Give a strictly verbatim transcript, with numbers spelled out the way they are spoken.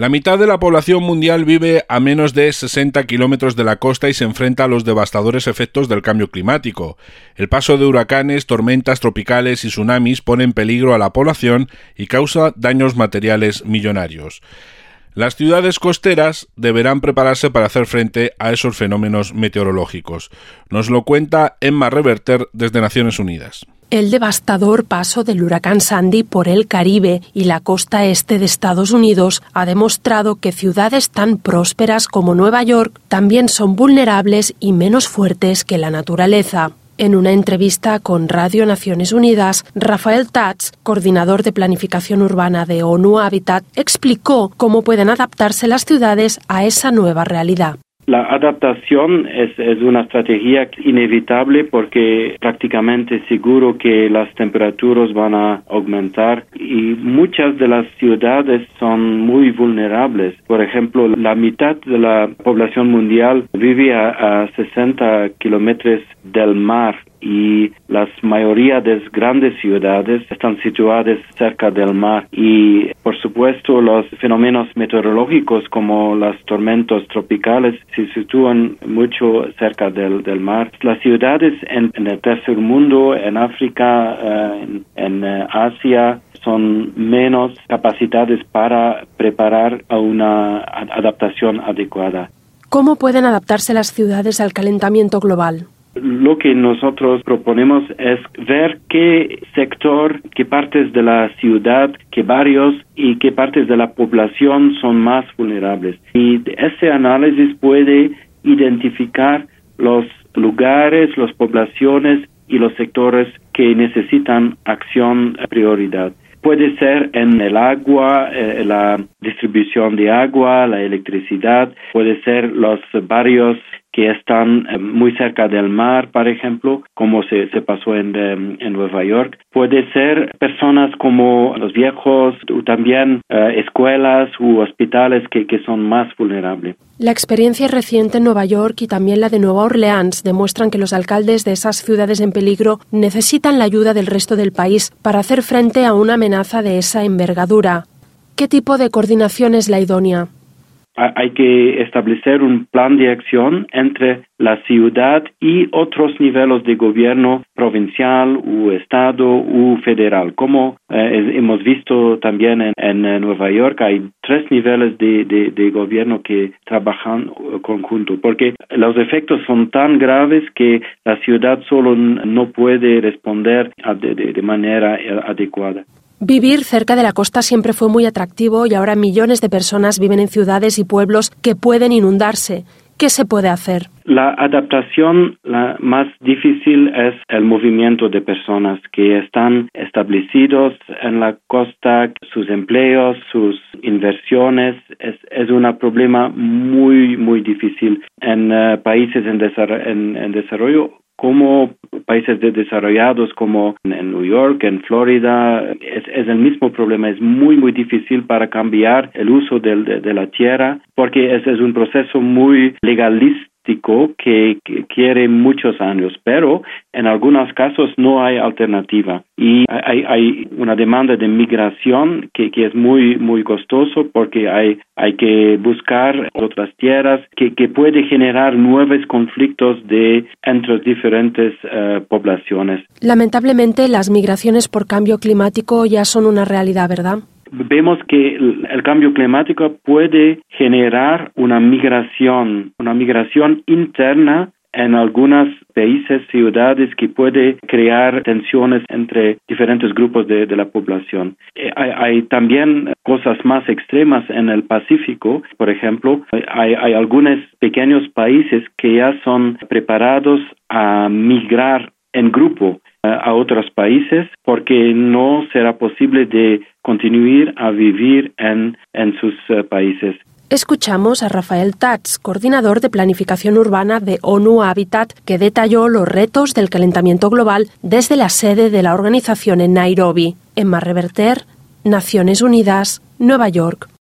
La mitad de la población mundial vive a menos de sesenta kilómetros de la costa y se enfrenta a los devastadores efectos del cambio climático. El paso de huracanes, tormentas tropicales y tsunamis pone en peligro a la población y causa daños materiales millonarios. Las ciudades costeras deberán prepararse para hacer frente a esos fenómenos meteorológicos. Nos lo cuenta Emma Reverter desde Naciones Unidas. El devastador paso del huracán Sandy por el Caribe y la costa este de Estados Unidos ha demostrado que ciudades tan prósperas como Nueva York también son vulnerables y menos fuertes que la naturaleza. En una entrevista con Radio Naciones Unidas, Rafael Tatz, coordinador de planificación urbana de ONU Habitat, explicó cómo pueden adaptarse las ciudades a esa nueva realidad. La adaptación es, es una estrategia inevitable porque prácticamente seguro que las temperaturas van a aumentar y muchas de las ciudades son muy vulnerables. Por ejemplo, la mitad de la población mundial vive a, a sesenta kilómetros del mar y la mayoría de las grandes ciudades están situadas cerca del mar y, por supuesto, los fenómenos meteorológicos como las tormentas tropicales se sitúan mucho cerca del, del mar. Las ciudades en, en el tercer mundo, en África, eh, en, en eh, Asia, son menos capacitadas para preparar a una adaptación adecuada. ¿Cómo pueden adaptarse las ciudades al calentamiento global? Lo que nosotros proponemos es ver qué sector, qué partes de la ciudad, qué barrios y qué partes de la población son más vulnerables. Y ese análisis puede identificar los lugares, las poblaciones y los sectores que necesitan acción de prioridad. Puede ser en el agua, eh, la distribución de agua, la electricidad, puede ser los barrios que están eh, muy cerca del mar, por ejemplo, como se, se pasó en, de, en Nueva York. Puede ser personas como los viejos, o también eh, escuelas u hospitales que, que son más vulnerables. La experiencia reciente en Nueva York y también la de Nueva Orleans demuestran que los alcaldes de esas ciudades en peligro necesitan la ayuda del resto del país para hacer frente a una amenaza de esa envergadura. ¿Qué tipo de coordinación es la idónea? Hay que establecer un plan de acción entre la ciudad y otros niveles de gobierno provincial u estado u federal. Como eh, hemos visto también en, en Nueva York, hay tres niveles de, de, de gobierno que trabajan conjunto, porque los efectos son tan graves que la ciudad solo no puede responder de, de, de manera adecuada. Vivir cerca de la costa siempre fue muy atractivo y ahora millones de personas viven en ciudades y pueblos que pueden inundarse. ¿Qué se puede hacer? La adaptación la más difícil es el movimiento de personas que están establecidos en la costa, sus empleos, sus inversiones. Es, es un problema muy, muy difícil en uh, países en, desarrollo, en, en desarrollo. Como países desarrollados como en New York, en Florida, es, es el mismo problema. Es muy, muy difícil para cambiar el uso del, de, de la tierra porque es, es un proceso muy legalista que, que quiere muchos años, pero en algunos casos no hay alternativa y hay, hay una demanda de migración que, que es muy muy costoso porque hay hay que buscar otras tierras que, que puede generar nuevos conflictos de entre diferentes uh, poblaciones. Lamentablemente, las migraciones por cambio climático ya son una realidad, ¿verdad? Vemos que el cambio climático puede generar una migración, una migración interna en algunos países, ciudades, que puede crear tensiones entre diferentes grupos de, de la población. Hay, hay también cosas más extremas en el Pacífico. Por ejemplo, hay, hay algunos pequeños países que ya son preparados a migrar en grupo a otros países porque no será posible de continuar a vivir en, en sus uh, países. Escuchamos a Rafael Tatz, coordinador de planificación urbana de ONU Habitat, que detalló los retos del calentamiento global desde la sede de la organización en Nairobi. Emma Reverter, Naciones Unidas, Nueva York.